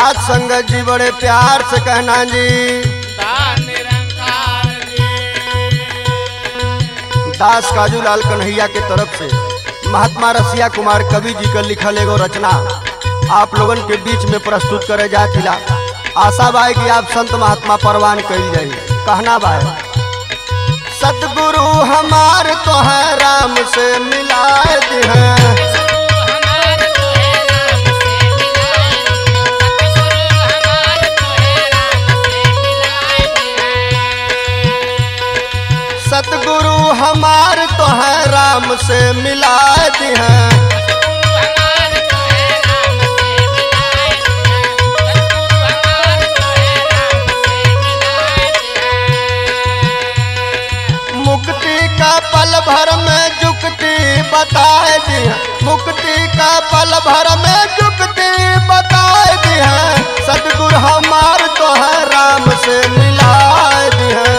साथ संगत जी बड़े प्यार से कहना जी। दास काजूलाल कन्हैया के तरफ से महात्मा रसिया कुमार कवि जी का लिखल एगो रचना आप लोगन के बीच में प्रस्तुत करे जातिला। आशा बा कि आप संत महात्मा परवान कइल जाई। कहना बा सतगुरु हमार तो है राम से मिलाए दी है। सतगुरु हमार तो है राम से मिला दी है। मुक्ति का पल भर में जुक्ति बताए दी है। मुक्ति का पल भर में जुक्ति बताए दी है। सतगुरु हमार तो है राम से मिला दी है।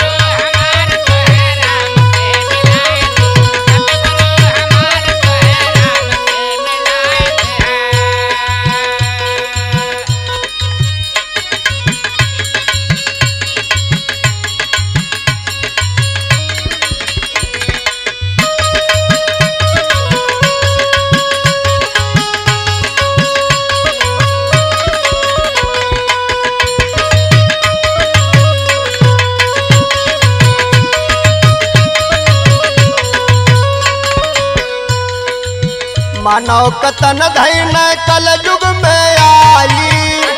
मानव कतन धैन कल युग में आई।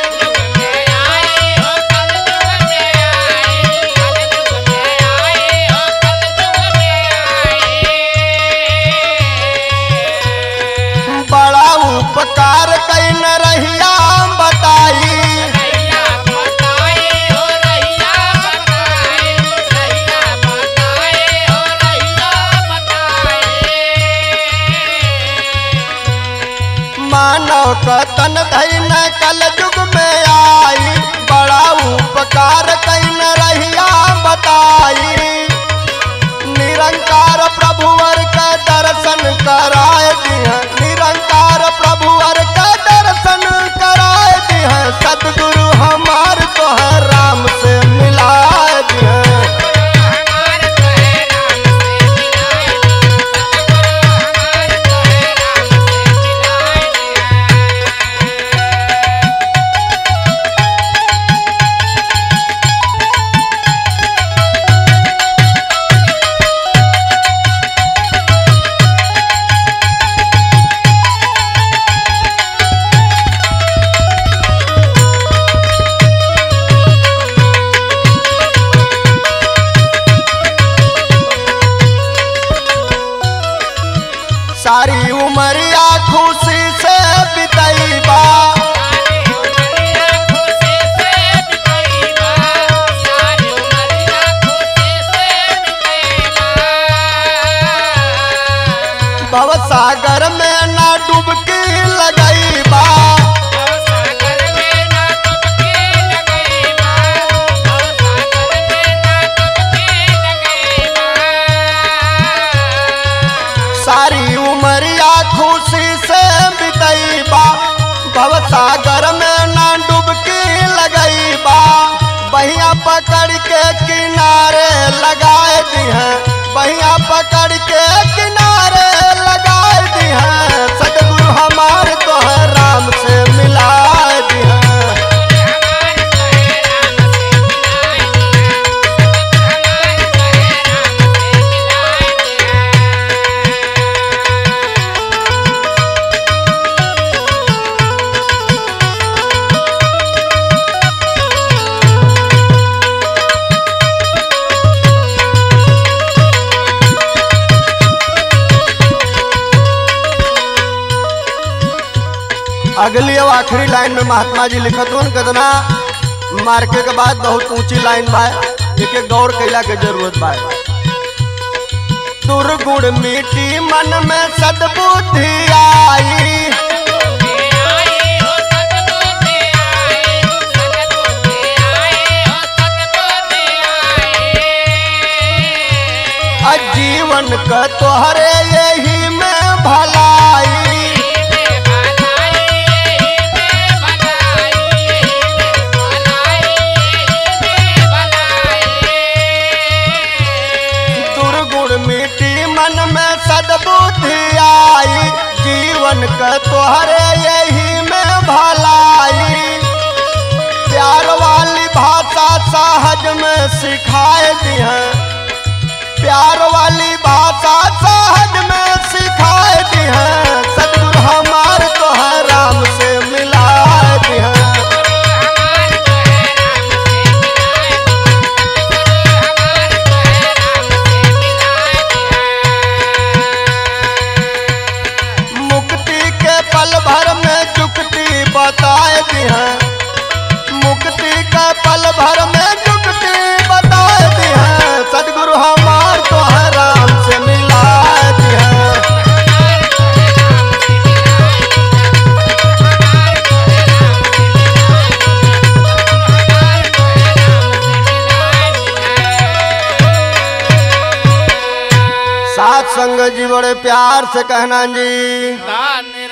बड़ा उपकार कैन रहिया बताई। मानव कतन धैन कल युग में आई। बड़ा उपकार कैन रहिया बताई। निरंकार प्रभुवर का दर्शन कराए दी है। निरंकार प्रभुवर का दर्शन कराए दी है। सतगुरु हमार तो है राम से मिलाए दी है। सारी उमरिया खुशी से बिताईबा। भवसागर में ना डुबकी लगाईबा। सारी उमरिया खुशी से बिताईबा। भवसागर में ना डुबकी लगाईबा। बहिया पकड़ के किनारे लगाए दी है। बहिया पकड़ के किनारे लगाए दी है। सतगुरु हमार तो है राम से मिलाए दी है। अगली और आखिरी लाइन में महात्मा जी लिखत हूँ कितना मार्के के बाद बहुत ऊंची लाइन बा। एक गौर कैला के जरूरत बा। दुर्गुण मिट्टी मन में सद्बुद्धि आई। जीवन का तोहरे यही में भलाई। तोहरे यही में भलाई, प्यार वाली भाषा सहज में सिखाए दी है, प्यार वाली भाषा सहज में सिखाए दी है, सतगुरु हमार तो है राम से मिलाए दी है। मुक्ति के पल भर में जुक्ति बताए दी है, मुक्ति के पल भर में जुक्ति बताए दी है, सतगुरु हमार तो है राम से मिलाए दी है। साथ संग जी बड़े प्यार से कहना जी।